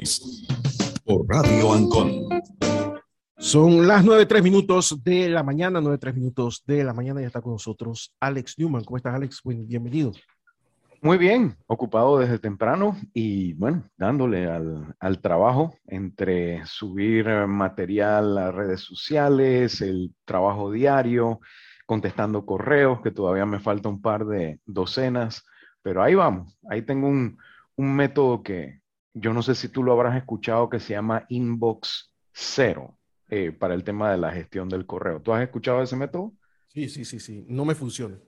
Por Radio Ancon. Son las 9:03 de la mañana, 9:03 de la mañana. Ya está con nosotros Alex Newman. ¿Cómo estás, Alex? Bienvenido. Muy bien, ocupado desde temprano y bueno, dándole al trabajo entre subir material a redes sociales, el trabajo diario, contestando correos, que todavía me falta un par de docenas, pero ahí vamos. Ahí tengo un método que yo no sé si tú lo habrás escuchado, que se llama Inbox Cero, para el tema de la gestión del correo. ¿Tú has escuchado ese método? Sí. No me funciona.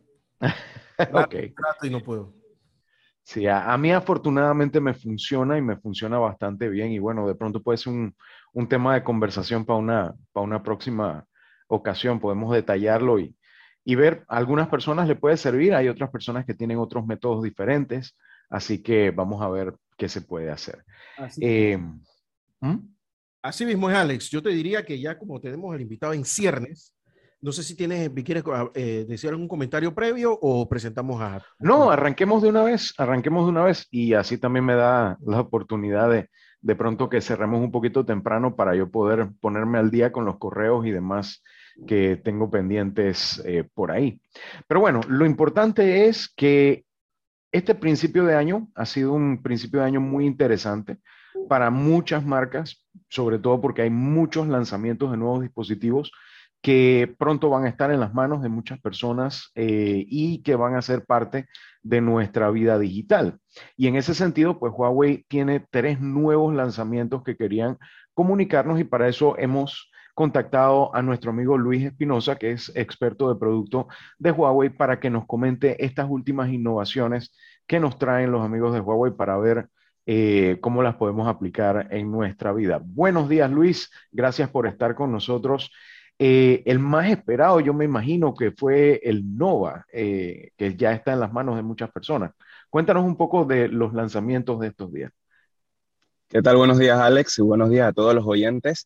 Ok. Trato y no puedo. Sí, a mí afortunadamente me funciona y me funciona bastante bien y bueno, de pronto puede ser un tema de conversación para una próxima ocasión, podemos detallarlo y ver, a algunas personas le puede servir, hay otras personas que tienen otros métodos diferentes, así que vamos a ver qué se puede hacer. Así, Eh, ¿Mm? así mismo es, Alex. Yo te diría que ya como tenemos el invitado en ciernes, no sé si quieres decir algún comentario previo o presentamos a... No, arranquemos de una vez y así también me da la oportunidad de pronto que cerremos un poquito temprano para yo poder ponerme al día con los correos y demás que tengo pendientes por ahí. Pero bueno, lo importante es que este principio de año ha sido un principio de año muy interesante para muchas marcas, sobre todo porque hay muchos lanzamientos de nuevos dispositivos que pronto van a estar en las manos de muchas personas y que van a ser parte de nuestra vida digital. Y en ese sentido, pues Huawei tiene 3 nuevos lanzamientos que querían comunicarnos y para eso hemos contactado a nuestro amigo Luis Espinosa, que es experto de producto de Huawei, para que nos comente estas últimas innovaciones que nos traen los amigos de Huawei para ver cómo las podemos aplicar en nuestra vida. Buenos días, Luis. Gracias por estar con nosotros. El más esperado, yo me imagino que fue el Nova, que ya está en las manos de muchas personas. Cuéntanos un poco de los lanzamientos de estos días. ¿Qué tal? Buenos días, Alex, y buenos días a todos los oyentes.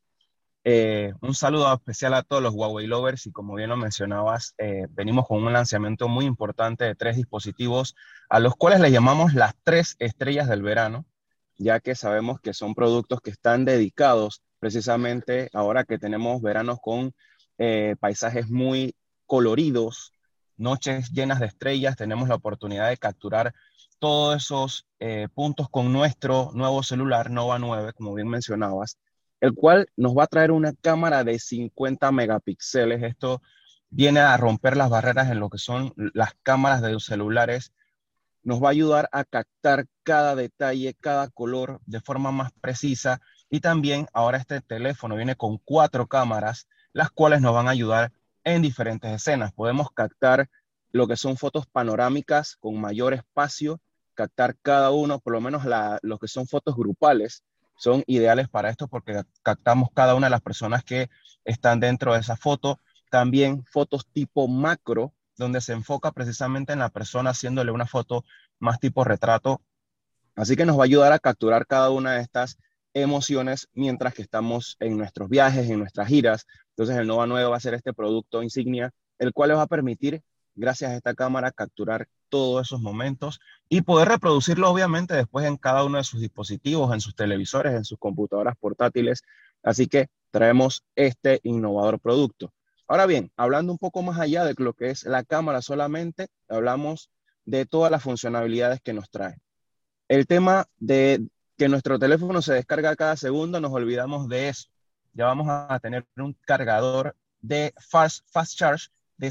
Un saludo especial a todos los Huawei lovers y como bien lo mencionabas, venimos con un lanzamiento muy importante de 3 dispositivos a los cuales le llamamos las 3 estrellas del verano, ya que sabemos que son productos que están dedicados precisamente ahora que tenemos veranos con paisajes muy coloridos, noches llenas de estrellas, tenemos la oportunidad de capturar todos esos puntos con nuestro nuevo celular Nova 9, como bien mencionabas, el cual nos va a traer una cámara de 50 megapíxeles. Esto viene a romper las barreras en lo que son las cámaras de los celulares. Nos va a ayudar a captar cada detalle, cada color de forma más precisa. Y también ahora este teléfono viene con 4 cámaras, las cuales nos van a ayudar en diferentes escenas. Podemos captar lo que son fotos panorámicas con mayor espacio, captar cada uno, por lo menos lo que son fotos grupales, son ideales para esto porque captamos cada una de las personas que están dentro de esa foto. También fotos tipo macro, donde se enfoca precisamente en la persona haciéndole una foto más tipo retrato. Así que nos va a ayudar a capturar cada una de estas emociones mientras que estamos en nuestros viajes, en nuestras giras. Entonces el Nova 9 va a ser este producto insignia, el cual les va a permitir, gracias a esta cámara, capturar todos esos momentos y poder reproducirlo obviamente después en cada uno de sus dispositivos, en sus televisores, en sus computadoras portátiles. Así que traemos este innovador producto. Ahora bien, hablando un poco más allá de lo que es la cámara solamente, hablamos de todas las funcionalidades que nos trae. El tema de que nuestro teléfono se descarga cada segundo, nos olvidamos de eso. Ya vamos a tener un cargador de fast charge de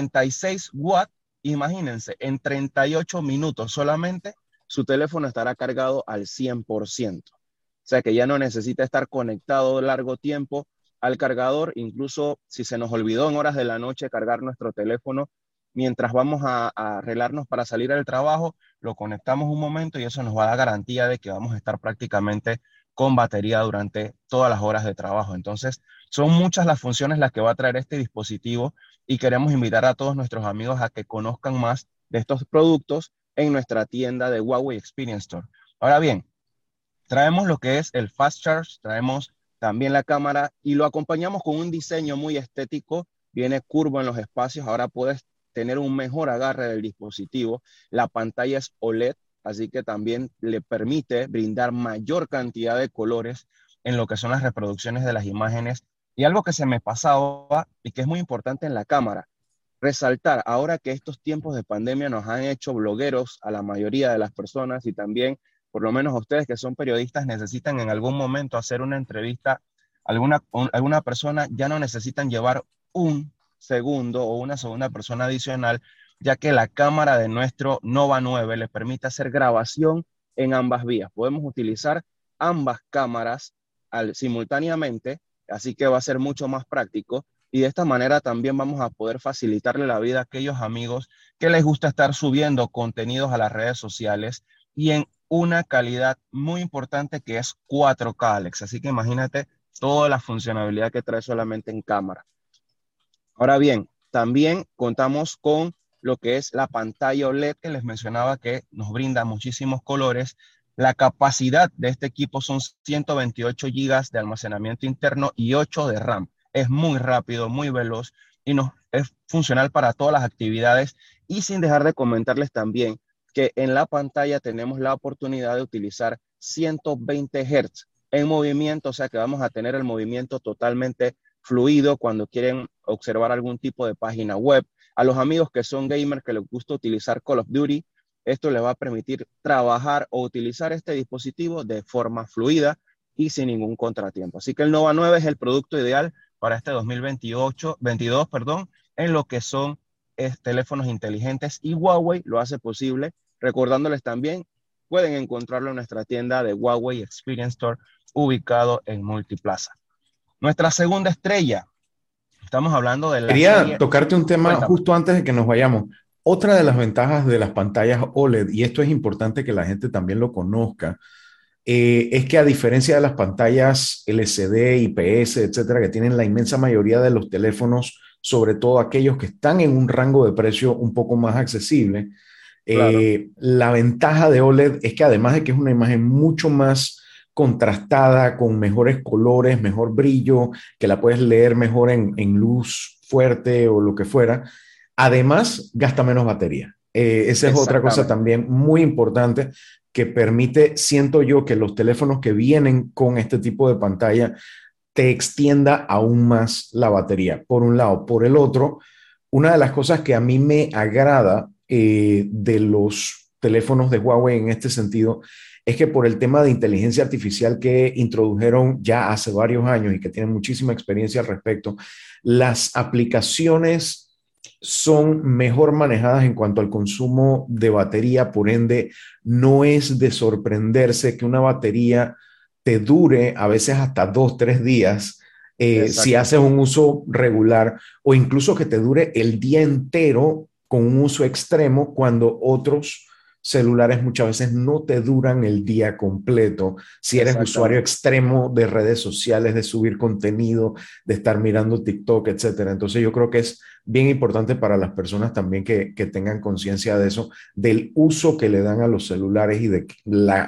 66 watts. Imagínense, en 38 minutos solamente su teléfono estará cargado al 100%. O sea que ya no necesita estar conectado largo tiempo al cargador, incluso si se nos olvidó en horas de la noche cargar nuestro teléfono, mientras vamos a arreglarnos para salir al trabajo, lo conectamos un momento y eso nos va a dar garantía de que vamos a estar prácticamente con batería durante todas las horas de trabajo. Entonces, son muchas las funciones las que va a traer este dispositivo y queremos invitar a todos nuestros amigos a que conozcan más de estos productos en nuestra tienda de Huawei Experience Store. Ahora bien, traemos lo que es el Fast Charge, traemos también la cámara y lo acompañamos con un diseño muy estético, viene curvo en los espacios, ahora puedes tener un mejor agarre del dispositivo, la pantalla es OLED, así que también le permite brindar mayor cantidad de colores en lo que son las reproducciones de las imágenes. Y algo que se me pasaba y que es muy importante en la cámara, resaltar ahora que estos tiempos de pandemia nos han hecho blogueros a la mayoría de las personas y también, por lo menos a ustedes que son periodistas, necesitan en algún momento hacer una entrevista a alguna persona, ya no necesitan llevar un segundo o una segunda persona adicional, ya que la cámara de nuestro Nova 9 le permite hacer grabación en ambas vías. Podemos utilizar ambas cámaras simultáneamente, así que va a ser mucho más práctico. Y de esta manera también vamos a poder facilitarle la vida a aquellos amigos que les gusta estar subiendo contenidos a las redes sociales y en una calidad muy importante que es 4K, Alex. Así que imagínate toda la funcionalidad que trae solamente en cámara. Ahora bien, también contamos con lo que es la pantalla OLED que les mencionaba que nos brinda muchísimos colores. La capacidad de este equipo son 128 GB de almacenamiento interno y 8 de RAM. Es muy rápido, muy veloz y es funcional para todas las actividades. Y sin dejar de comentarles también que en la pantalla tenemos la oportunidad de utilizar 120 Hz en movimiento, o sea que vamos a tener el movimiento totalmente fluido cuando quieren observar algún tipo de página web. A los amigos que son gamers, que les gusta utilizar Call of Duty, esto les va a permitir trabajar o utilizar este dispositivo de forma fluida y sin ningún contratiempo. Así que el Nova 9 es el producto ideal para este 2022, en lo que son teléfonos inteligentes, y Huawei lo hace posible. Recordándoles también, pueden encontrarlo en nuestra tienda de Huawei Experience Store, ubicado en Multiplaza. Nuestra segunda estrella, estamos hablando de la Quería serie... tocarte un tema. Cuéntame. Justo antes de que nos vayamos. Otra de las ventajas de las pantallas OLED, y esto es importante que la gente también lo conozca, es que a diferencia de las pantallas LCD, IPS, etcétera, que tienen la inmensa mayoría de los teléfonos, sobre todo aquellos que están en un rango de precio un poco más accesible, claro, la ventaja de OLED es que además de que es una imagen mucho más contrastada, con mejores colores, mejor brillo, que la puedes leer mejor en luz fuerte o lo que fuera, además gasta menos batería. Esa es otra cosa también muy importante que permite, siento yo, que los teléfonos que vienen con este tipo de pantalla te extienda aún más la batería, por un lado. Por el otro, una de las cosas que a mí me agrada de los teléfonos de Huawei en este sentido es que por el tema de inteligencia artificial que introdujeron ya hace varios años y que tienen muchísima experiencia al respecto, las aplicaciones son mejor manejadas en cuanto al consumo de batería, por ende, no es de sorprenderse que una batería te dure a veces hasta 2-3 días si haces un uso regular, o incluso que te dure el día entero con un uso extremo, cuando otros celulares muchas veces no te duran el día completo. Si eres usuario extremo de redes sociales, de subir contenido, de estar mirando TikTok, etcétera. Entonces yo creo que es bien importante para las personas también que tengan conciencia de eso, del uso que le dan a los celulares y de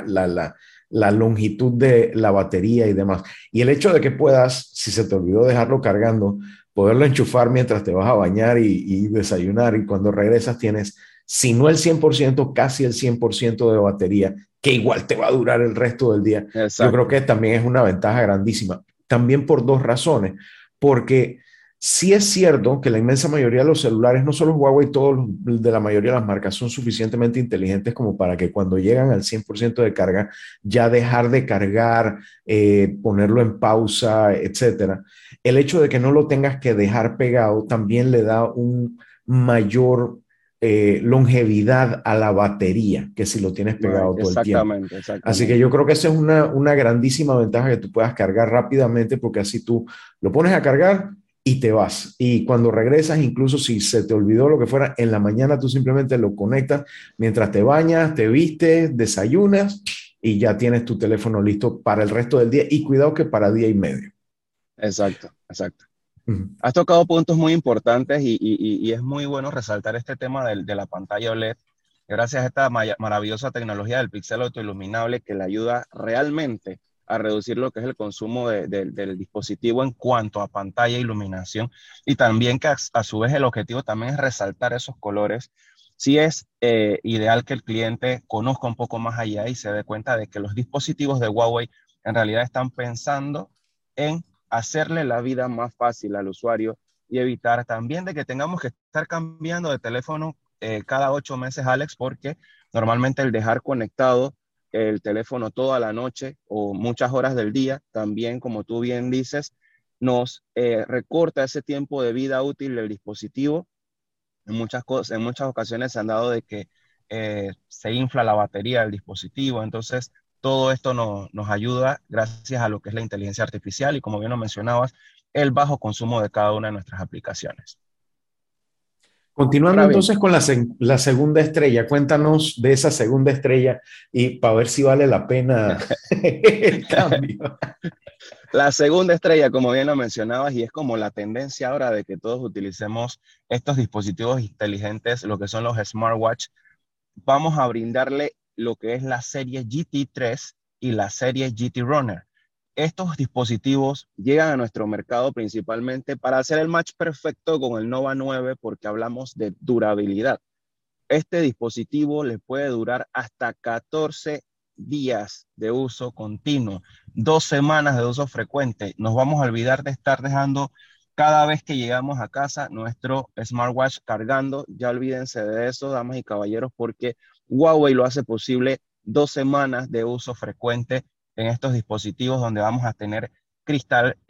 la longitud de la batería y demás. Y el hecho de que puedas, si se te olvidó dejarlo cargando, poderlo enchufar mientras te vas a bañar y desayunar, y cuando regresas tienes, si no el 100%, casi el 100% de batería, que igual te va a durar el resto del día. Exacto. Yo creo que también es una ventaja grandísima. También por dos razones. Porque sí es cierto que la inmensa mayoría de los celulares, no solo Huawei, todos de la mayoría de las marcas, son suficientemente inteligentes como para que cuando llegan al 100% de carga, ya dejar de cargar, ponerlo en pausa, etcétera. El hecho de que no lo tengas que dejar pegado también le da un mayor longevidad a la batería que si lo tienes pegado todo el tiempo. Exactamente. Así que yo creo que esa es una grandísima ventaja, que tú puedas cargar rápidamente, porque así tú lo pones a cargar y te vas. Y cuando regresas, incluso si se te olvidó lo que fuera, en la mañana tú simplemente lo conectas mientras te bañas, te vistes, desayunas y ya tienes tu teléfono listo para el resto del día. Y cuidado que para día y medio. Exacto. Has tocado puntos muy importantes y es muy bueno resaltar este tema de la pantalla OLED, gracias a esta maravillosa tecnología del píxel autoiluminable que le ayuda realmente a reducir lo que es el consumo del dispositivo en cuanto a pantalla e iluminación, y también que a su vez el objetivo también es resaltar esos colores. Sí es ideal que el cliente conozca un poco más allá y se dé cuenta de que los dispositivos de Huawei en realidad están pensando en hacerle la vida más fácil al usuario y evitar también de que tengamos que estar cambiando de teléfono cada 8 meses, Alex, porque normalmente el dejar conectado el teléfono toda la noche o muchas horas del día, también como tú bien dices, nos recorta ese tiempo de vida útil del dispositivo. En muchas ocasiones se han dado de que se infla la batería del dispositivo, entonces todo esto nos ayuda gracias a lo que es la inteligencia artificial y como bien lo mencionabas, el bajo consumo de cada una de nuestras aplicaciones. Continuando Ahora bien, entonces con la segunda estrella, cuéntanos de esa segunda estrella y para ver si vale la pena el cambio. la segunda estrella, como bien lo mencionabas, y es como la tendencia ahora de que todos utilicemos estos dispositivos inteligentes, lo que son los smartwatch, vamos a brindarle lo que es la serie GT3 y la serie GT Runner. Estos dispositivos llegan a nuestro mercado principalmente para hacer el match perfecto con el Nova 9 porque hablamos de durabilidad. Este dispositivo le puede durar hasta 14 días de uso continuo, 2 semanas de uso frecuente. Nos vamos a olvidar de estar dejando cada vez que llegamos a casa nuestro smartwatch cargando. Ya olvídense de eso, damas y caballeros, porque Huawei lo hace posible 2 semanas de uso frecuente en estos dispositivos donde vamos a tener cristal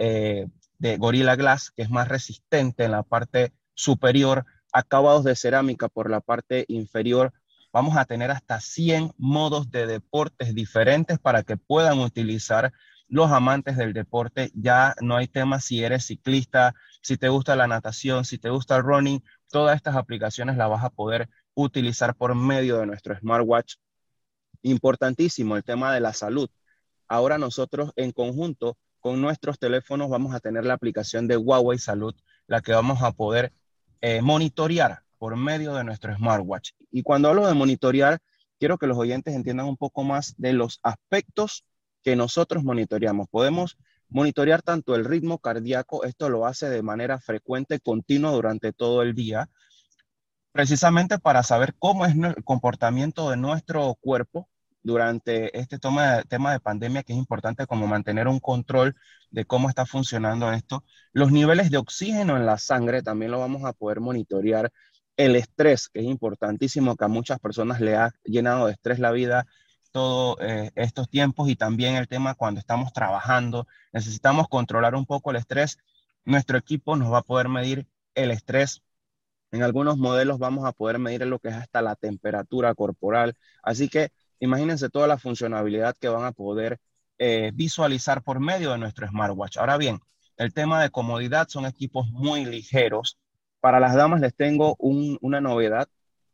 de Gorilla Glass, que es más resistente en la parte superior, acabados de cerámica por la parte inferior. Vamos a tener hasta 100 modos de deportes diferentes para que puedan utilizar los amantes del deporte. Ya no hay tema si eres ciclista, si te gusta la natación, si te gusta el running, todas estas aplicaciones las vas a poder utilizar por medio de nuestro smartwatch. Importantísimo el tema de la salud. Ahora nosotros en conjunto con nuestros teléfonos vamos a tener la aplicación de Huawei Salud, la que vamos a poder monitorear por medio de nuestro smartwatch. Y cuando hablo de monitorear, quiero que los oyentes entiendan un poco más de los aspectos que nosotros monitoreamos. Podemos monitorear tanto el ritmo cardíaco, esto lo hace de manera frecuente, continua durante todo el día, precisamente para saber cómo es el comportamiento de nuestro cuerpo durante este tema de pandemia, que es importante como mantener un control de cómo está funcionando esto. Los niveles de oxígeno en la sangre también lo vamos a poder monitorear. El estrés, que es importantísimo, que a muchas personas le ha llenado de estrés la vida todos estos tiempos, y también el tema cuando estamos trabajando, necesitamos controlar un poco el estrés. Nuestro equipo nos va a poder medir el estrés. En algunos modelos vamos a poder medir lo que es hasta la temperatura corporal. Así que imagínense toda la funcionalidad que van a poder visualizar por medio de nuestro smartwatch. Ahora bien, el tema de comodidad, son equipos muy ligeros. Para las damas les tengo una novedad.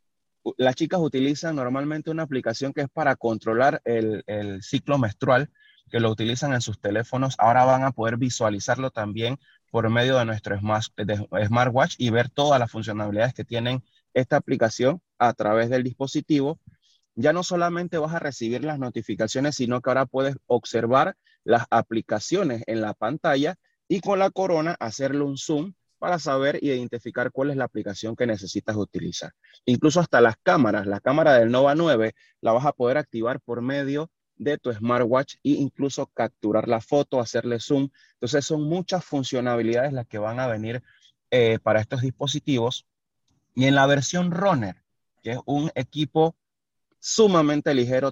Las chicas utilizan normalmente una aplicación que es para controlar el ciclo menstrual, que lo utilizan en sus teléfonos. Ahora van a poder visualizarlo también por medio de nuestro smartwatch y ver todas las funcionalidades que tienen esta aplicación a través del dispositivo. Ya no solamente vas a recibir las notificaciones, sino que ahora puedes observar las aplicaciones en la pantalla y con la corona hacerle un zoom para saber identificar cuál es la aplicación que necesitas utilizar. Incluso hasta las cámaras, la cámara del Nova 9 la vas a poder activar por medio de tu smartwatch e incluso capturar la foto, hacerle zoom. Entonces son muchas funcionalidades las que van a venir para estos dispositivos. Y en la versión Runner, que es un equipo sumamente ligero,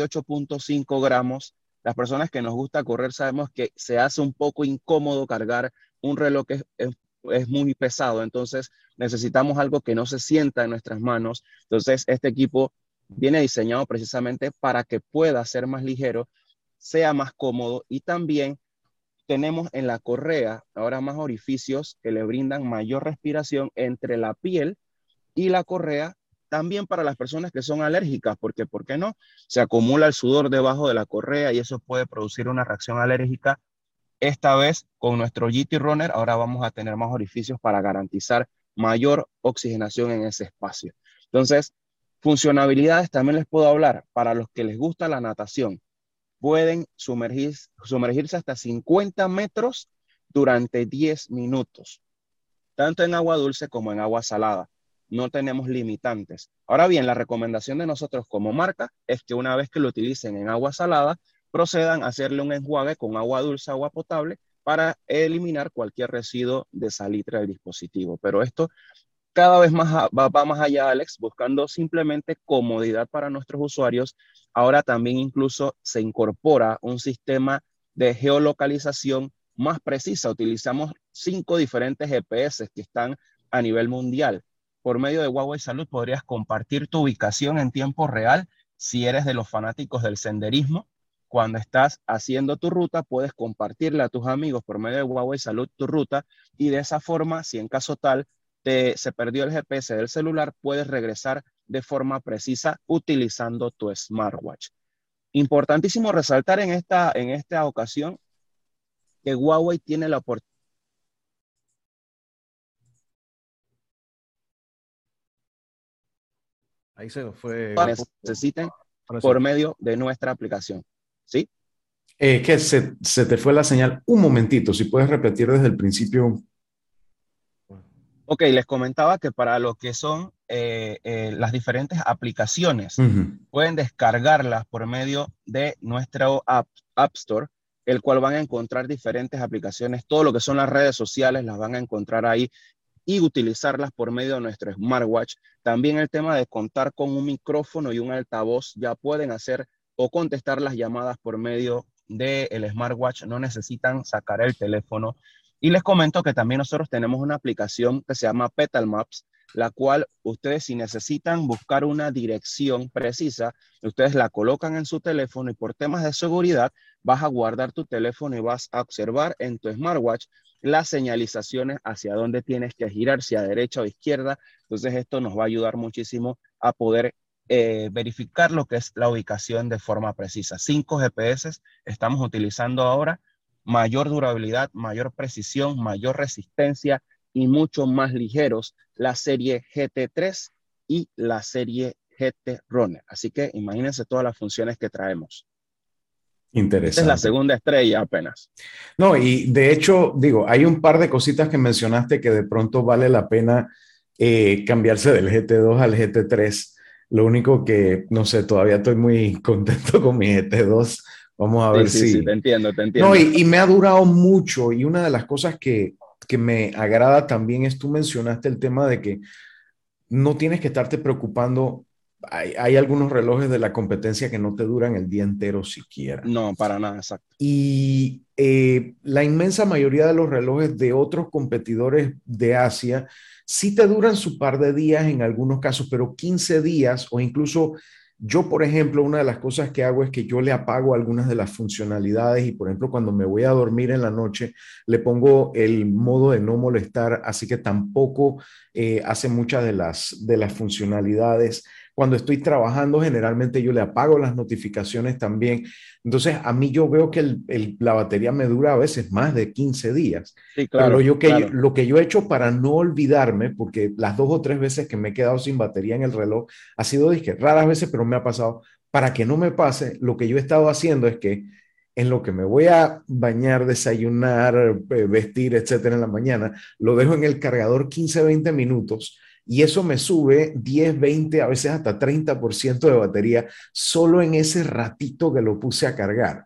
38.5 gramos. Las personas que nos gusta correr sabemos que se hace un poco incómodo cargar un reloj que es muy pesado, entonces necesitamos algo que no se sienta en nuestras manos. Entonces este equipo viene diseñado precisamente para que pueda ser más ligero, sea más cómodo, y también tenemos en la correa ahora más orificios que le brindan mayor respiración entre la piel y la correa, también para las personas que son alérgicas, porque, ¿por qué no? Se acumula el sudor debajo de la correa y eso puede producir una reacción alérgica. Esta vez con nuestro GT Runner ahora vamos a tener más orificios para garantizar mayor oxigenación en ese espacio. Entonces, funcionalidades también les puedo hablar para los que les gusta la natación. Pueden sumergirse hasta 50 metros durante 10 minutos, tanto en agua dulce como en agua salada. no tenemos limitantes. Ahora bien, la recomendación de nosotros como marca es que una vez que lo utilicen en agua salada, procedan a hacerle un enjuague con agua dulce, agua potable, para eliminar cualquier residuo de salitre del dispositivo. Pero esto cada vez más va más allá, Alex, buscando simplemente comodidad para nuestros usuarios. Ahora también incluso se incorpora un sistema de geolocalización más precisa. Utilizamos 5 diferentes GPS que están a nivel mundial. Por medio de Huawei Salud podrías compartir tu ubicación en tiempo real. Si eres de los fanáticos del senderismo, cuando estás haciendo tu ruta, puedes compartirle a tus amigos por medio de Huawei Salud tu ruta, y de esa forma, si en caso tal se perdió el GPS del celular, puedes regresar de forma precisa utilizando tu smartwatch. Importantísimo resaltar en esta ocasión que Huawei tiene la oportunidad. Ahí se nos fue. Necesiten por medio de nuestra aplicación. ¿Sí? Que se te fue la señal un momentito, si puedes repetir desde el principio. Ok, les comentaba que para lo que son las diferentes aplicaciones, pueden descargarlas por medio de nuestro App Store, el cual van a encontrar diferentes aplicaciones. Todo lo que son las redes sociales las van a encontrar ahí, y utilizarlas por medio de nuestro smartwatch. También el tema de contar con un micrófono y un altavoz, ya pueden hacer o contestar las llamadas por medio del smartwatch, no necesitan sacar el teléfono. Y les comento que también nosotros tenemos una aplicación que se llama Petal Maps, la cual ustedes, si necesitan buscar una dirección precisa, ustedes la colocan en su teléfono, y por temas de seguridad vas a guardar tu teléfono y vas a observar en tu smartwatch las señalizaciones hacia dónde tienes que girar, si a derecha o izquierda. Entonces esto nos va a ayudar muchísimo a poder verificar lo que es la ubicación de forma precisa. 5 GPS estamos utilizando ahora, mayor durabilidad, mayor precisión, mayor resistencia y mucho más ligeros, la serie GT3 y la serie GT Runner. Así que imagínense todas las funciones que traemos. Interesante. Esta es la segunda estrella apenas. No, y de hecho, digo, hay un par de cositas que mencionaste que de pronto vale la pena cambiarse del GT2 al GT3. Lo único que, no sé, todavía estoy muy contento con mi GT2. Vamos a ver si... Sí, te entiendo. No, y me ha durado mucho, y una de las cosas que me agrada también es, tú mencionaste el tema de que no tienes que estarte preocupando. Hay algunos relojes de la competencia que no te duran el día entero siquiera. No, para nada, exacto. Y la inmensa mayoría de los relojes de otros competidores de Asia sí te duran su par de días en algunos casos, pero 15 días o incluso... Yo, por ejemplo, una de las cosas que hago es que yo le apago algunas de las funcionalidades, y, por ejemplo, cuando me voy a dormir en la noche, le pongo el modo de no molestar, así que tampoco hace muchas de las funcionalidades. Cuando estoy trabajando, generalmente yo le apago las notificaciones también. Entonces, a mí yo veo que la batería me dura a veces más de 15 días. Sí, claro, Pero lo que yo he hecho para no olvidarme, porque las 2 o 3 veces que me he quedado sin batería en el reloj, ha sido, dije, raras veces, pero me ha pasado. Para que no me pase, lo que yo he estado haciendo es que en lo que me voy a bañar, desayunar, vestir, etcétera, en la mañana, lo dejo en el cargador 15, 20 minutos, y eso me sube 10, 20, a veces hasta 30% de batería solo en ese ratito que lo puse a cargar.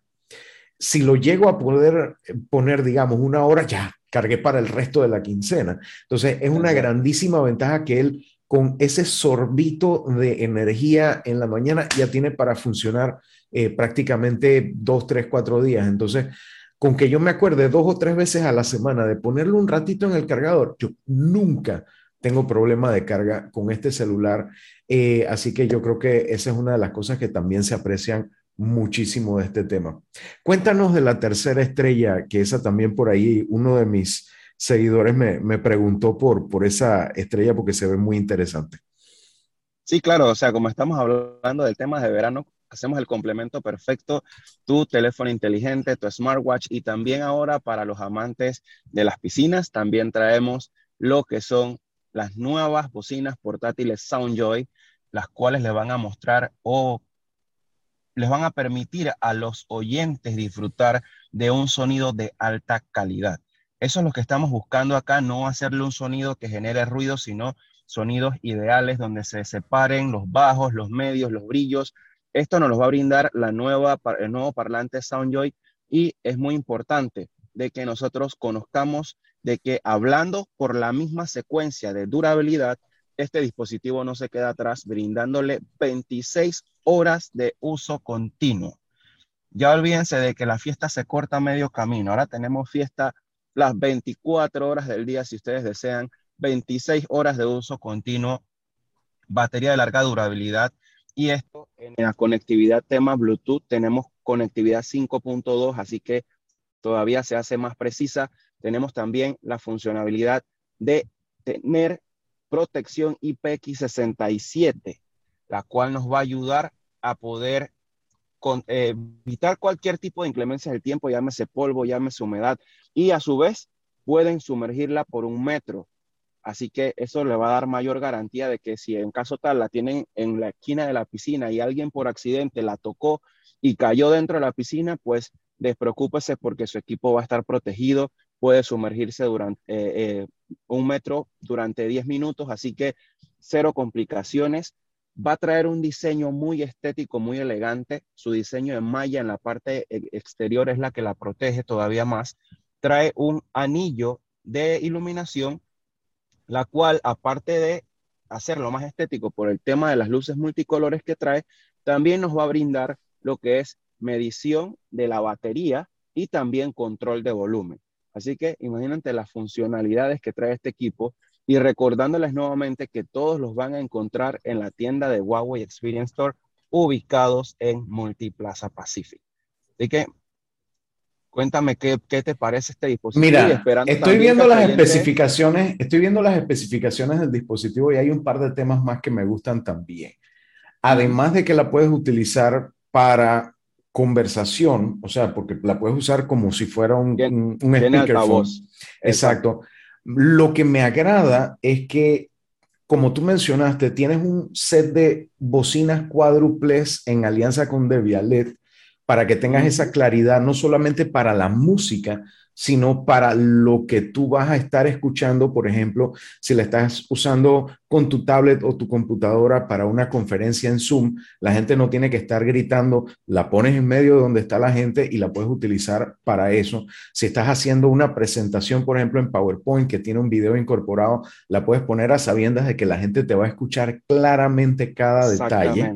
Si lo llego a poder poner, digamos, 1 hora, ya cargué para el resto de la quincena. Entonces, es una grandísima ventaja que él, con ese sorbito de energía en la mañana, ya tiene para funcionar prácticamente 2, 3, 4 días. Entonces, con que yo me acuerde 2 o 3 veces a la semana de ponerlo un ratito en el cargador, yo nunca tengo problema de carga con este celular. Así que yo creo que esa es una de las cosas que también se aprecian muchísimo de este tema. Cuéntanos de la tercera estrella, que esa también por ahí uno de mis seguidores me preguntó por esa estrella, porque se ve muy interesante. Sí, claro, o sea, como estamos hablando del tema de verano, hacemos el complemento perfecto: tu teléfono inteligente, tu smartwatch, y también ahora para los amantes de las piscinas, también traemos lo que son las nuevas bocinas portátiles Soundjoy, las cuales les van a mostrar o les van a permitir a los oyentes disfrutar de un sonido de alta calidad. Eso es lo que estamos buscando acá, no hacerle un sonido que genere ruido, sino sonidos ideales donde se separen los bajos, los medios, los brillos. Esto nos lo va a brindar el nuevo parlante Soundjoy, y es muy importante de que nosotros conozcamos de que hablando por la misma secuencia de durabilidad, este dispositivo no se queda atrás, brindándole 26 horas de uso continuo. Ya olvídense de que la fiesta se corta a medio camino. Ahora tenemos fiesta las 24 horas del día, si ustedes desean, 26 horas de uso continuo, batería de larga durabilidad. Y esto en la conectividad tema Bluetooth, tenemos conectividad 5.2, así que todavía se hace más precisa. Tenemos también la funcionalidad de tener protección IPX67, la cual nos va a ayudar a poder evitar cualquier tipo de inclemencias del tiempo, llámese polvo, llámese humedad, y a su vez pueden sumergirla por 1 metro. Así que eso le va a dar mayor garantía de que si en caso tal la tienen en la esquina de la piscina y alguien por accidente la tocó y cayó dentro de la piscina, pues despreocúpese porque su equipo va a estar protegido, puede sumergirse durante 1 metro durante 10 minutos, así que cero complicaciones. Va a traer un diseño muy estético, muy elegante. Su diseño de malla en la parte exterior es la que la protege todavía más. Trae un anillo de iluminación, la cual, aparte de hacerlo más estético por el tema de las luces multicolores que trae, también nos va a brindar lo que es medición de la batería y también control de volumen. Así que imagínate las funcionalidades que trae este equipo, y recordándoles nuevamente que todos los van a encontrar en la tienda de Huawei Experience Store, ubicados en Multiplaza Pacific. Así que cuéntame qué te parece este dispositivo. Mira, y esperando estoy también viendo que las oyente... especificaciones del dispositivo, y hay un par de temas más que me gustan también. Además de que la puedes utilizar para conversación, o sea, porque la puedes usar como si fuera un tiene speakerphone. altavoz. Exacto. Lo que me agrada es que, como tú mencionaste, tienes un set de bocinas cuádruples en alianza con Debialet para que tengas esa claridad, no solamente para la música, sino para lo que tú vas a estar escuchando. Por ejemplo, si la estás usando con tu tablet o tu computadora para una conferencia en Zoom, la gente no tiene que estar gritando, la pones en medio de donde está la gente y la puedes utilizar para eso. Si estás haciendo una presentación, por ejemplo, en PowerPoint que tiene un video incorporado, la puedes poner a sabiendas de que la gente te va a escuchar claramente cada detalle.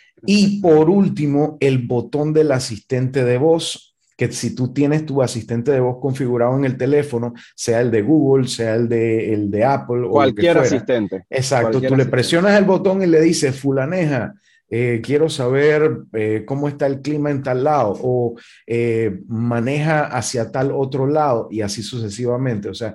Y por último, el botón del asistente de voz, que si tú tienes tu asistente de voz configurado en el teléfono, sea el de Google, sea el de Apple o lo que fuera. Asistente. Exacto, tú le presionas el botón y le dices, fulaneja, quiero saber cómo está el clima en tal lado, o maneja hacia tal otro lado, y así sucesivamente. O sea,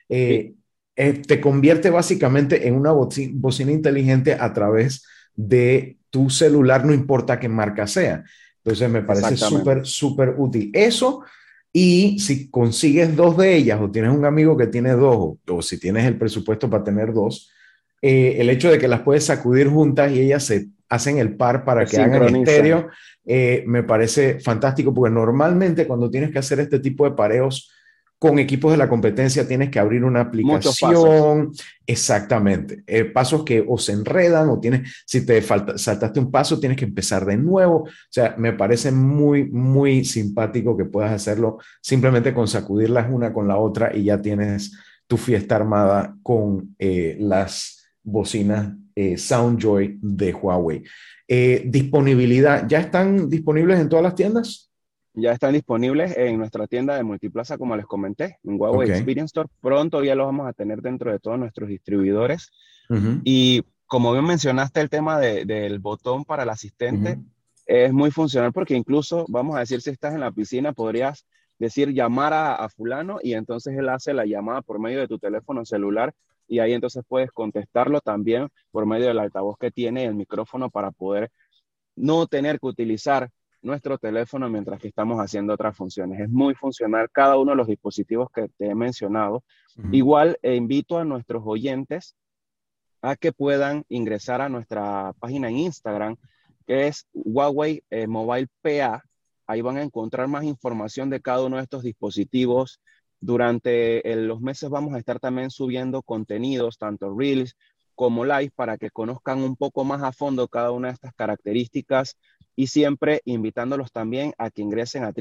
te convierte básicamente en una bocina inteligente a través de tu celular, no importa qué marca sea. Entonces me parece súper útil eso. Y si consigues 2 de ellas, o tienes un amigo que tiene 2, o si tienes el presupuesto para tener 2, el hecho de que las puedes sacudir juntas y ellas se hacen el par para que hagan estéreo, me parece fantástico, porque normalmente cuando tienes que hacer este tipo de pareos con equipos de la competencia tienes que abrir una aplicación. Exactamente. Pasos que o se enredan, o si te saltaste un paso, tienes que empezar de nuevo. O sea, me parece muy simpático que puedas hacerlo simplemente con sacudirlas una con la otra, y ya tienes tu fiesta armada con las bocinas Soundjoy de Huawei. Disponibilidad, ¿ya están disponibles en todas las tiendas? Ya están disponibles en nuestra tienda de Multiplaza, como les comenté, en Huawei Experience Store. Pronto ya los vamos a tener dentro de todos nuestros distribuidores. Y como bien mencionaste, el tema del botón para el asistente es muy funcional, porque incluso, vamos a decir, si estás en la piscina, podrías decir llamar a fulano, y entonces él hace la llamada por medio de tu teléfono celular, y ahí entonces puedes contestarlo también por medio del altavoz que tiene el micrófono, para poder no tener que utilizar nuestro teléfono mientras que estamos haciendo otras funciones. Es muy funcional cada uno de los dispositivos que te he mencionado. Igual invito a nuestros oyentes a que puedan ingresar a nuestra página en Instagram, que es Huawei Mobile PA. Ahí van a encontrar más información de cada uno de estos dispositivos. Durante los meses vamos a estar también subiendo contenidos, tanto Reels como live para que conozcan un poco más a fondo cada una de estas características y siempre invitándolos también a que ingresen a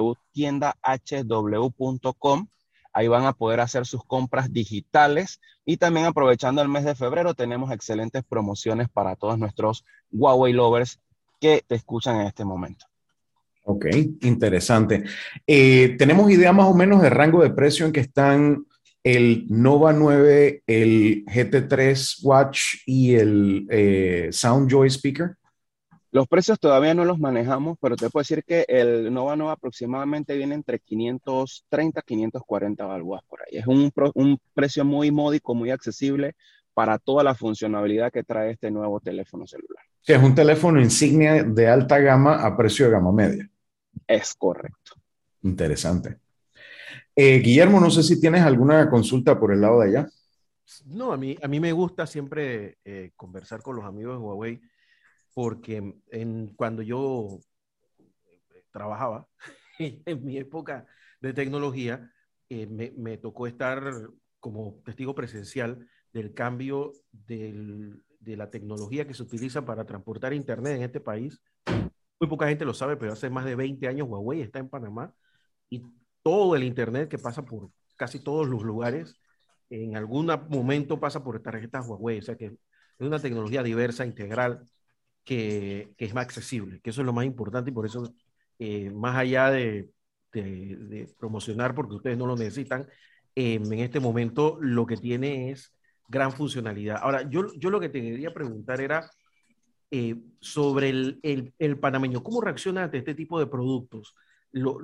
www.tiendahw.com. Ahí van a poder hacer sus compras digitales y también aprovechando el mes de febrero tenemos excelentes promociones para todos nuestros Huawei lovers que te escuchan en este momento. Ok, interesante. ¿Tenemos idea más o menos de rango de precio en que están el Nova 9, el GT3 Watch y el Soundjoy Speaker? Los precios todavía no los manejamos, pero te puedo decir que el Nova Nova aproximadamente viene entre 530 y 540 balboas por ahí. Es un precio muy módico, muy accesible para toda la funcionalidad que trae este nuevo teléfono celular. Sí, es un teléfono insignia de alta gama a precio de gama media. Es correcto. Interesante. Guillermo, no sé si tienes alguna consulta por el lado de allá. No, a mí me gusta siempre conversar con los amigos de Huawei porque cuando yo trabajaba en mi época de tecnología, me tocó estar como testigo presencial del cambio de la tecnología que se utiliza para transportar internet en este país. Muy poca gente lo sabe, pero hace más de 20 años Huawei está en Panamá y todo el internet que pasa por casi todos los lugares, en algún momento pasa por tarjetas Huawei. O sea que es una tecnología diversa, integral, que es más accesible, que eso es lo más importante y por eso, más allá de promocionar, porque ustedes no lo necesitan, en este momento lo que tiene es gran funcionalidad. Ahora, yo lo que te quería preguntar era sobre el panameño, ¿cómo reacciona ante este tipo de productos? Lo,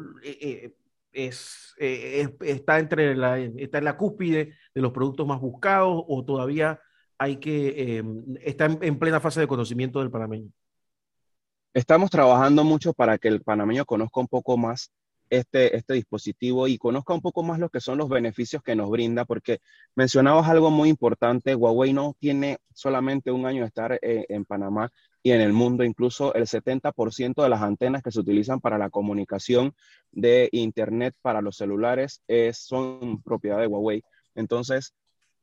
está está en la cúspide de los productos más buscados o todavía está en plena fase de conocimiento del panameño? Estamos trabajando mucho para que el panameño conozca un poco más este dispositivo y conozca un poco más lo que son los beneficios que nos brinda, porque mencionabas algo muy importante, Huawei no tiene solamente un año de estar en Panamá y en el mundo, incluso el 70% de las antenas que se utilizan para la comunicación de Internet para los celulares son propiedad de Huawei. Entonces,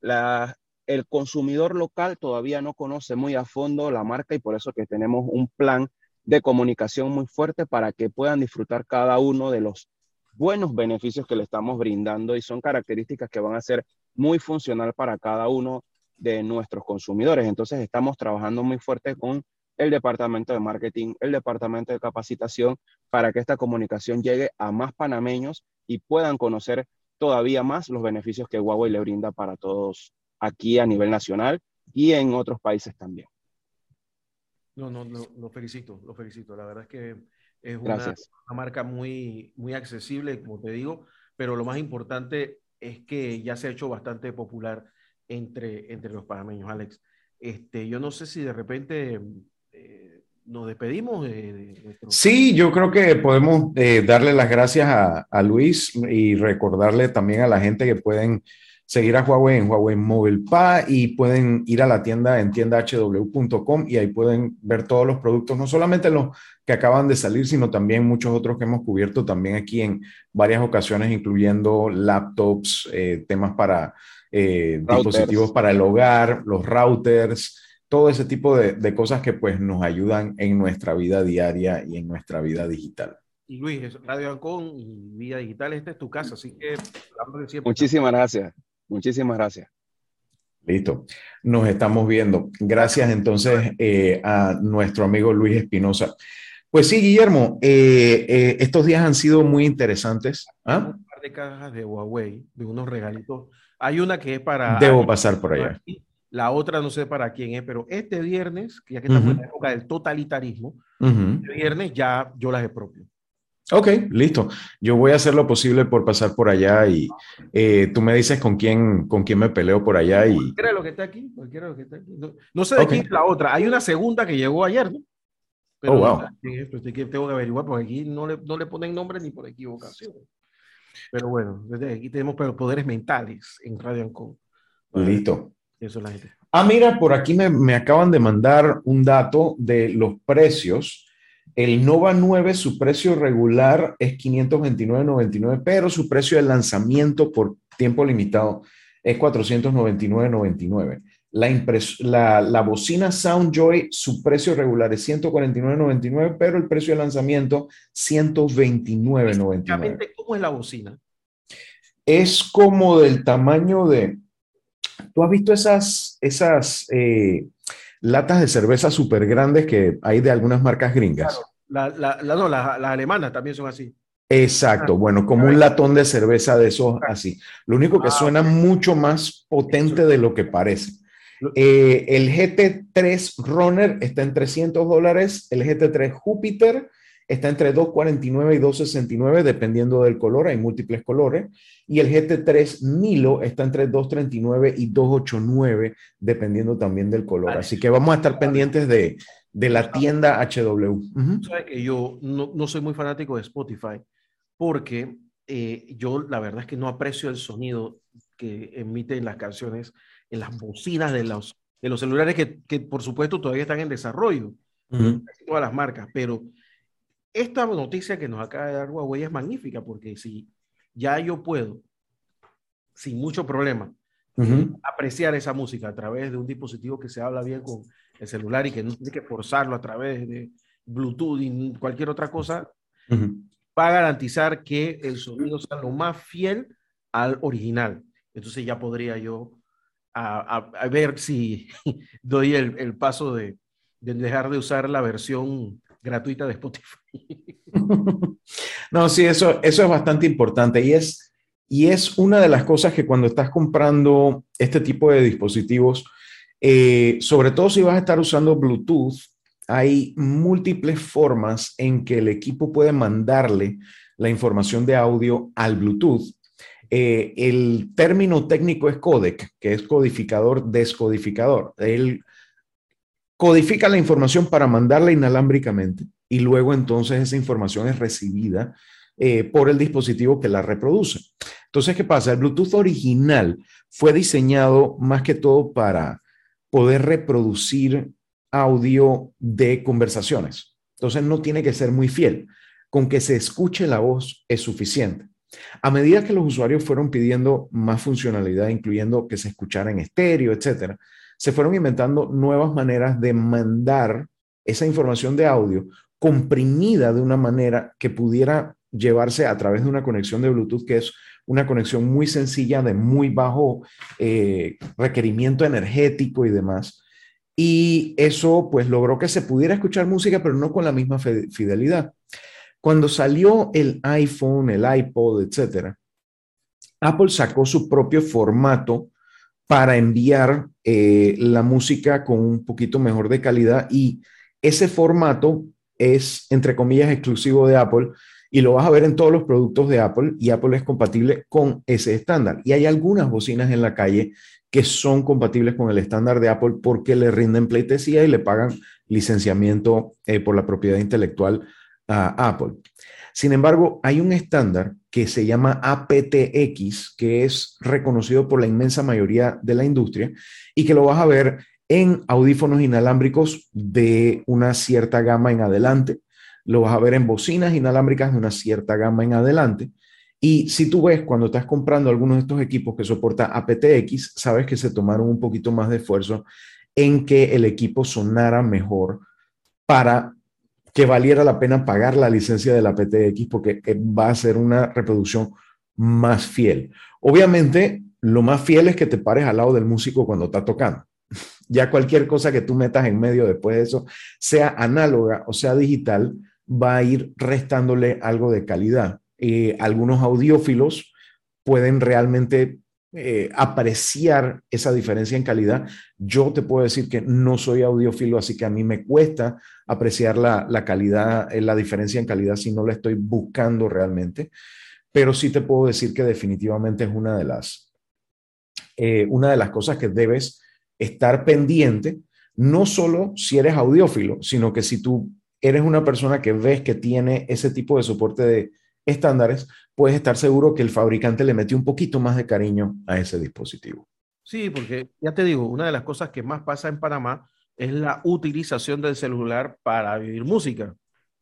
el consumidor local todavía no conoce muy a fondo la marca y por eso que tenemos un plan de comunicación muy fuerte para que puedan disfrutar cada uno de los buenos beneficios que le estamos brindando y son características que van a ser muy funcional para cada uno de nuestros consumidores. Entonces estamos trabajando muy fuerte con el departamento de marketing, el departamento de capacitación para que esta comunicación llegue a más panameños y puedan conocer todavía más los beneficios que Huawei le brinda para todos aquí a nivel nacional y en otros países también. No, lo felicito, lo felicito. La verdad es que es una marca muy, muy accesible, como te digo, pero lo más importante es que ya se ha hecho bastante popular entre los panameños, Alex. Yo no sé si de repente nos despedimos de nuestro... Sí, yo creo que podemos darle las gracias a Luis y recordarle también a la gente que pueden seguir a Huawei en Huawei Mobile Pa y pueden ir a la tienda en tiendahw.com y ahí pueden ver todos los productos, no solamente los que acaban de salir, sino también muchos otros que hemos cubierto también aquí en varias ocasiones, incluyendo laptops, temas para dispositivos para el hogar, los routers, todo ese tipo de cosas que pues nos ayudan en nuestra vida diaria y en nuestra vida digital. Y Luis, Radio Ancon y Vida Digital, esta es tu casa, así que... Muchísimas gracias. Muchísimas gracias. Listo. Nos estamos viendo. Gracias entonces a nuestro amigo Luis Espinosa. Pues sí, Guillermo, estos días han sido muy interesantes. ¿Ah? Un par de cajas de Huawei, de unos regalitos. Hay una que es para... Debo pasar por allá. La otra no sé para quién es, pero este viernes, que ya que estamos en la época del totalitarismo, este viernes ya yo las propio. Ok, listo. Yo voy a hacer lo posible por pasar por allá y tú me dices con quién me peleo por allá. Cualquiera de lo que está aquí, cualquiera de lo que está aquí. No sé de quién es la otra. Hay una segunda que llegó ayer, ¿no? Pero wow. Tengo que averiguar porque aquí no le ponen nombre ni por equivocación. Pero bueno, desde aquí tenemos poderes mentales en Radio Ancon. Listo. Eso es la gente. Ah, mira, por aquí me acaban de mandar un dato de los precios. El Nova 9, su precio regular es $529.99, pero su precio de lanzamiento por tiempo limitado es $499.99. la bocina Soundjoy, su precio regular es $149.99, pero el precio de lanzamiento $129.99. ¿Cómo es la bocina? Es como del tamaño de... ¿Tú has visto esas latas de cerveza súper grandes que hay de algunas marcas Claro, gringas? no, las alemanas también son así. Exacto, bueno, como un latón de cerveza de esos así. Lo único que suena mucho más potente de lo que parece. El GT3 Runner está en $300, el GT3 Júpiter está entre $249 y $269, dependiendo del color, hay múltiples colores, y el GT3 Nilo está entre $239 y $289, dependiendo también del color. Así que vamos a estar pendientes de la tienda HW. Sabes que yo no soy muy fanático de Spotify porque yo la verdad es que no aprecio el sonido que emiten las canciones en las bocinas de los celulares que por supuesto todavía están en desarrollo, todas las marcas, pero esta noticia que nos acaba de dar Huawei es magnífica porque si ya yo puedo, sin mucho problema, apreciar esa música a través de un dispositivo que se habla bien con el celular y que no tiene que forzarlo a través de Bluetooth y cualquier otra cosa, va a garantizar que el sonido sea lo más fiel al original. Entonces ya podría yo a ver si doy el paso de dejar de usar la versión gratuita de Spotify. No, sí, eso es bastante importante y es una de las cosas que cuando estás comprando este tipo de dispositivos, sobre todo si vas a estar usando Bluetooth, hay múltiples formas en que el equipo puede mandarle la información de audio al Bluetooth. El término técnico es codec, que es codificador, descodificador. Él codifica la información para mandarla inalámbricamente y luego entonces esa información es recibida por el dispositivo que la reproduce. Entonces, ¿qué pasa? El Bluetooth original fue diseñado más que todo para poder reproducir audio de conversaciones. Entonces, no tiene que ser muy fiel. Con que se escuche la voz es suficiente. A medida que los usuarios fueron pidiendo más funcionalidad, incluyendo que se escuchara en estéreo, etcétera, se fueron inventando nuevas maneras de mandar esa información de audio comprimida de una manera que pudiera llevarse a través de una conexión de Bluetooth, que es una conexión muy sencilla, de muy bajo requerimiento energético y demás. Y eso pues logró que se pudiera escuchar música, pero no con la misma fidelidad. Cuando salió el iPhone, el iPod, etcétera, Apple sacó su propio formato para enviar la música con un poquito mejor de calidad y ese formato es, entre comillas, exclusivo de Apple y lo vas a ver en todos los productos de Apple y Apple es compatible con ese estándar. Y hay algunas bocinas en la calle que son compatibles con el estándar de Apple porque le rinden pleitesía y le pagan licenciamiento por la propiedad intelectual a Apple. Sin embargo, hay un estándar que se llama aptX, que es reconocido por la inmensa mayoría de la industria y que lo vas a ver en audífonos inalámbricos de una cierta gama en adelante, lo vas a ver en bocinas inalámbricas de una cierta gama en adelante. Y si tú ves cuando estás comprando algunos de estos equipos que soporta aptX, sabes que se tomaron un poquito más de esfuerzo en que el equipo sonara mejor para que valiera la pena pagar la licencia de la PTX porque va a ser una reproducción más fiel. Obviamente, lo más fiel es que te pares al lado del músico cuando está tocando. Ya cualquier cosa que tú metas en medio después de eso, sea análoga o sea digital, va a ir restándole algo de calidad. Algunos audiófilos pueden realmente apreciar esa diferencia en calidad. Yo te puedo decir que no soy audiófilo, así que a mí me cuesta apreciar la calidad, la diferencia en calidad si no la estoy buscando realmente, pero sí te puedo decir que definitivamente es una de las cosas que debes estar pendiente, no solo si eres audiófilo, sino que si tú eres una persona que ves que tiene ese tipo de soporte de estándares, puedes estar seguro que el fabricante le metió un poquito más de cariño a ese dispositivo. Sí, porque ya te digo, una de las cosas que más pasa en Panamá es la utilización del celular para vivir música.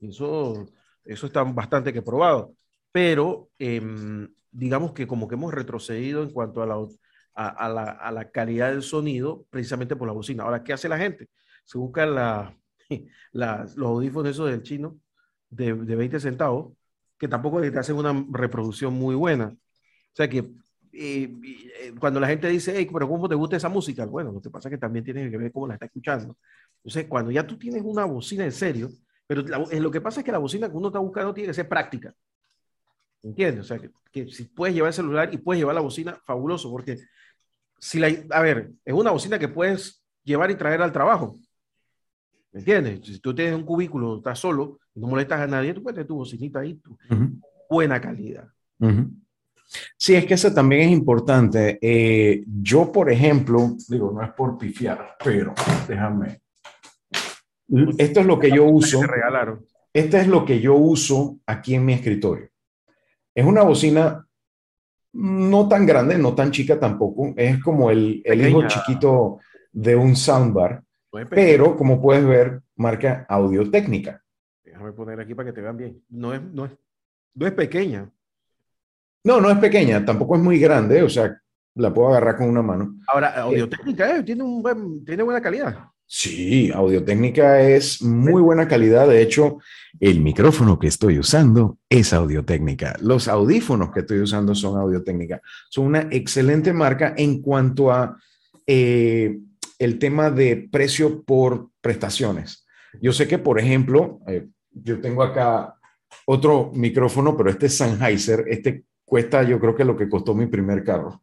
Eso está bastante que probado. Pero digamos que como que hemos retrocedido en cuanto a la calidad del sonido precisamente por la bocina. Ahora, ¿qué hace la gente? Se busca los audífonos esos del chino de 20 centavos, que tampoco te hacen una reproducción muy buena. O sea que cuando la gente dice, hey, pero ¿cómo te gusta esa música? Bueno, lo que pasa es que también tienes que ver cómo la está escuchando. Entonces, cuando ya tú tienes una bocina en serio, pero lo que pasa es que la bocina que uno está buscando tiene que ser práctica. ¿Entiendes? O sea, que si puedes llevar el celular y puedes llevar la bocina, fabuloso, porque si a ver, es una bocina que puedes llevar y traer al trabajo. ¿Me entiendes? Si tú tienes un cubículo, estás solo, no molestas a nadie, tú puedes tener tu bocinita ahí, buena calidad. Sí, es que eso también es importante. Yo, por ejemplo, digo, no es por pifiar, pero déjame. Esto es lo que yo uso. Este es lo que yo uso aquí en mi escritorio. Es una bocina no tan grande, no tan chica tampoco. Es como el hijo chiquito de un soundbar, pero como puedes ver, marca Audio-Técnica. Déjame poner aquí para que te vean bien. No es pequeña. No es pequeña, tampoco es muy grande, o sea, la puedo agarrar con una mano. Ahora, Audio-Técnica tiene buena calidad. Sí, Audio-Técnica es muy buena calidad. De hecho, el micrófono que estoy usando es Audio-Técnica. Los audífonos que estoy usando son Audio-Técnica. Son una excelente marca en cuanto a el tema de precio por prestaciones. Yo sé que, por ejemplo, yo tengo acá otro micrófono, pero este es Sennheiser. Este cuesta, yo creo que lo que costó mi primer carro.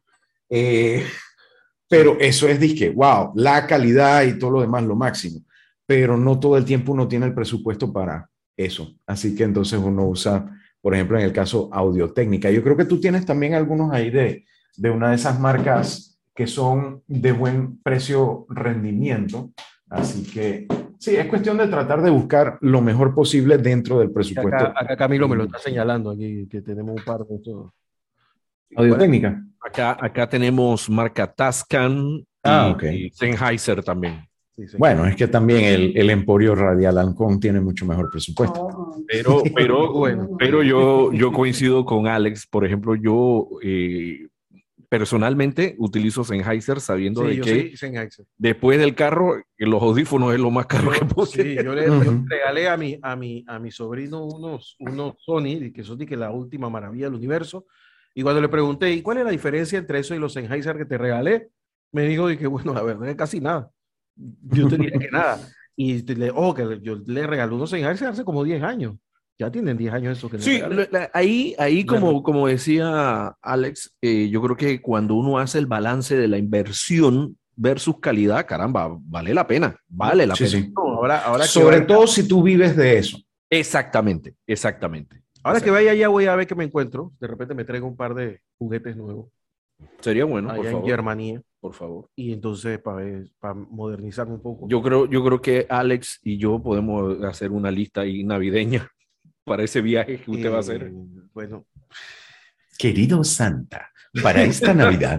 Pero eso es disque, wow, la calidad y todo lo demás, lo máximo. Pero no todo el tiempo uno tiene el presupuesto para eso. Así que entonces uno usa, por ejemplo, en el caso Audio-Técnica. Yo creo que tú tienes también algunos ahí de una de esas marcas que son de buen precio-rendimiento. Así que sí, es cuestión de tratar de buscar lo mejor posible dentro del presupuesto. Acá Camilo me lo está señalando aquí, que tenemos un par de estos. Audio-Técnica. Acá tenemos marca Tascam y Sennheiser también. Sí. Bueno, es que también el Emporio Radial Ancon tiene mucho mejor presupuesto. Pero yo coincido con Alex. Por ejemplo, yo personalmente utilizo Sennheiser sabiendo de que después del carro, los audífonos es lo más caro que puedo tener. Yo le regalé a mi sobrino unos Sony, que son la última maravilla del universo. Y cuando le pregunté, ¿y cuál es la diferencia entre eso y los Sennheiser que te regalé? Me dijo, que bueno, la verdad es casi nada. Yo te diría que nada. Y yo le regalé unos Sennheiser hace como 10 años. Ya tienen 10 años eso que sí, ahí como decía Alex, yo creo que cuando uno hace el balance de la inversión versus calidad, caramba, vale la pena. Vale la pena. Sí. No, ahora sobre todo si tú vives de eso. Exactamente. Ahora que vaya allá voy a ver qué me encuentro. De repente me traigo un par de juguetes nuevos. Sería bueno, allá por favor. En Germania. Por favor. Y entonces para modernizarme un poco. Yo creo que Alex y yo podemos hacer una lista ahí navideña para ese viaje que usted va a hacer. Bueno. Querido Santa, para esta Navidad.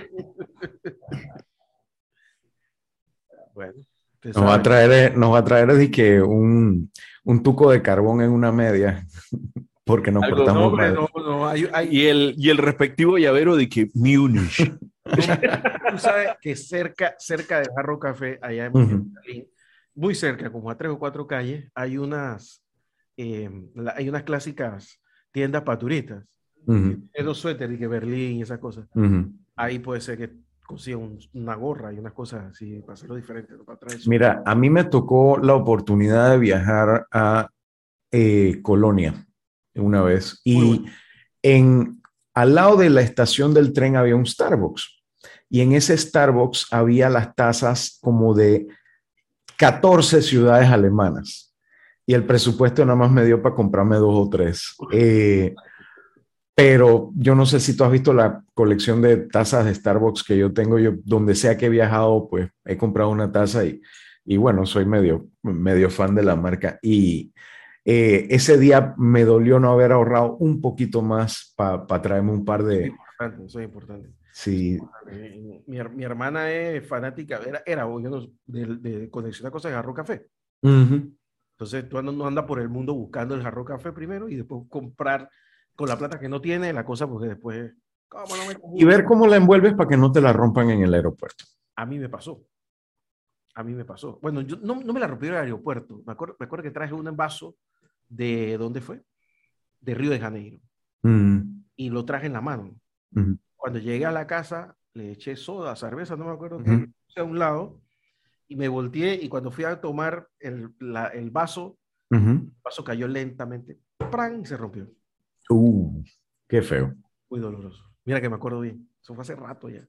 Bueno. Nos va a traer de que un tuco de carbón en una media. Porque nos cortamos. Y el respectivo llavero de que Munich. Tú sabes que cerca del Jarro Café, allá en Berlín, muy cerca, como a 3 o 4 calles, hay unas clásicas tiendas para turistas. Los suéteres y que Berlín y esas cosas. Ahí puede ser que consiga una gorra y unas cosas así para hacerlo diferente. Para Mira, a mí me tocó la oportunidad de viajar a Colonia una vez y al lado de la estación del tren había un Starbucks y en ese Starbucks había las tazas como de 14 ciudades alemanas y el presupuesto nada más me dio para comprarme 2 o 3. Pero yo no sé si tú has visto la colección de tazas de Starbucks que yo tengo. Yo donde sea que he viajado pues he comprado una taza y bueno, soy medio fan de la marca y ese día me dolió no haber ahorrado un poquito más para traerme un par de... Eso es importante. Sí. Mi hermana es fanática, era de coleccionar cosas de Jarro Café. Entonces tú no andas por el mundo buscando el Jarro Café primero y después comprar con la plata que no tiene la cosa porque después ¿Cómo no me Y ver cómo la envuelves para que no te la rompan en el aeropuerto. A mí me pasó. Bueno, yo no me la rompieron en el aeropuerto. Me acuerdo que traje un envaso de, ¿dónde fue? De Río de Janeiro. Y lo traje en la mano. Cuando llegué a la casa, le eché soda, cerveza, no me acuerdo qué, le puse a un lado, y me volteé, y cuando fui a tomar el vaso, el vaso cayó lentamente, ¡pran! Y se rompió. Qué feo. Muy doloroso. Mira que me acuerdo bien. Eso fue hace rato ya.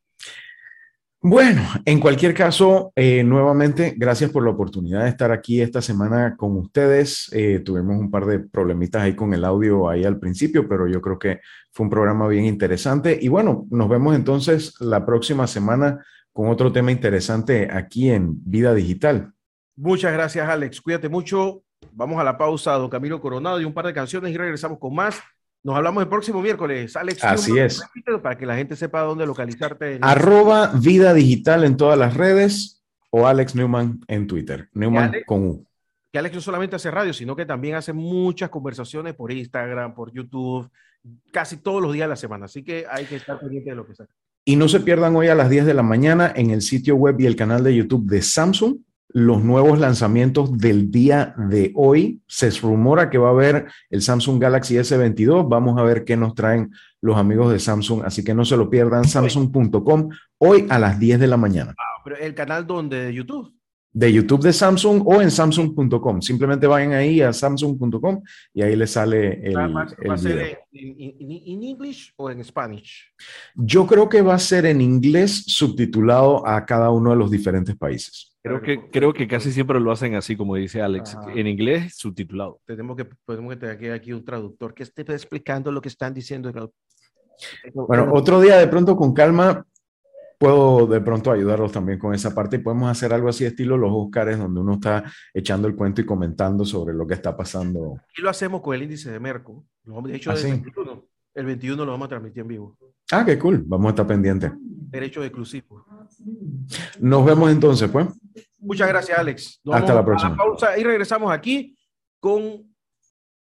Bueno, en cualquier caso, nuevamente, gracias por la oportunidad de estar aquí esta semana con ustedes. Tuvimos un par de problemitas ahí con el audio ahí al principio, pero yo creo que fue un programa bien interesante. Y bueno, nos vemos entonces la próxima semana con otro tema interesante aquí en Vida Digital. Muchas gracias, Alex. Cuídate mucho. Vamos a la pausa, don Camilo Coronado, y un par de canciones y regresamos con más. Nos hablamos el próximo miércoles, Alex. Así es. Para que la gente sepa dónde localizarte. @ Vida Digital en todas las redes o Alex Newman en Twitter. Newman Alex, con U. Que Alex no solamente hace radio, sino que también hace muchas conversaciones por Instagram, por YouTube, casi todos los días de la semana. Así que hay que estar pendiente de lo que saca. Y no se pierdan hoy a las 10 de la mañana en el sitio web y el canal de YouTube de Samsung los nuevos lanzamientos del día de hoy. Se rumora que va a haber el Samsung Galaxy S22. Vamos a ver qué nos traen los amigos de Samsung. Así que no se lo pierdan, samsung.com, hoy a las 10 de la mañana. Pero el canal donde de YouTube. De YouTube de Samsung o en samsung.com. Simplemente vayan ahí a samsung.com y ahí les sale el ¿Va a ser video. en English o en Spanish? Yo creo que va a ser en inglés subtitulado a cada uno de los diferentes países. Creo que casi siempre lo hacen así, como dice Alex, en inglés subtitulado. Tenemos que tener aquí un traductor que esté explicando lo que están diciendo. Bueno, otro día de pronto con calma puedo de pronto ayudarlos también con esa parte y podemos hacer algo así estilo los Óscares, donde uno está echando el cuento y comentando sobre lo que está pasando. Y lo hacemos con el índice de Merco. De hecho, el 21 lo vamos a transmitir en vivo. Ah, qué cool. Vamos a estar pendientes. Derechos exclusivos. Nos vemos entonces, pues. Muchas gracias, Alex. Hasta la próxima. A la pausa y regresamos aquí con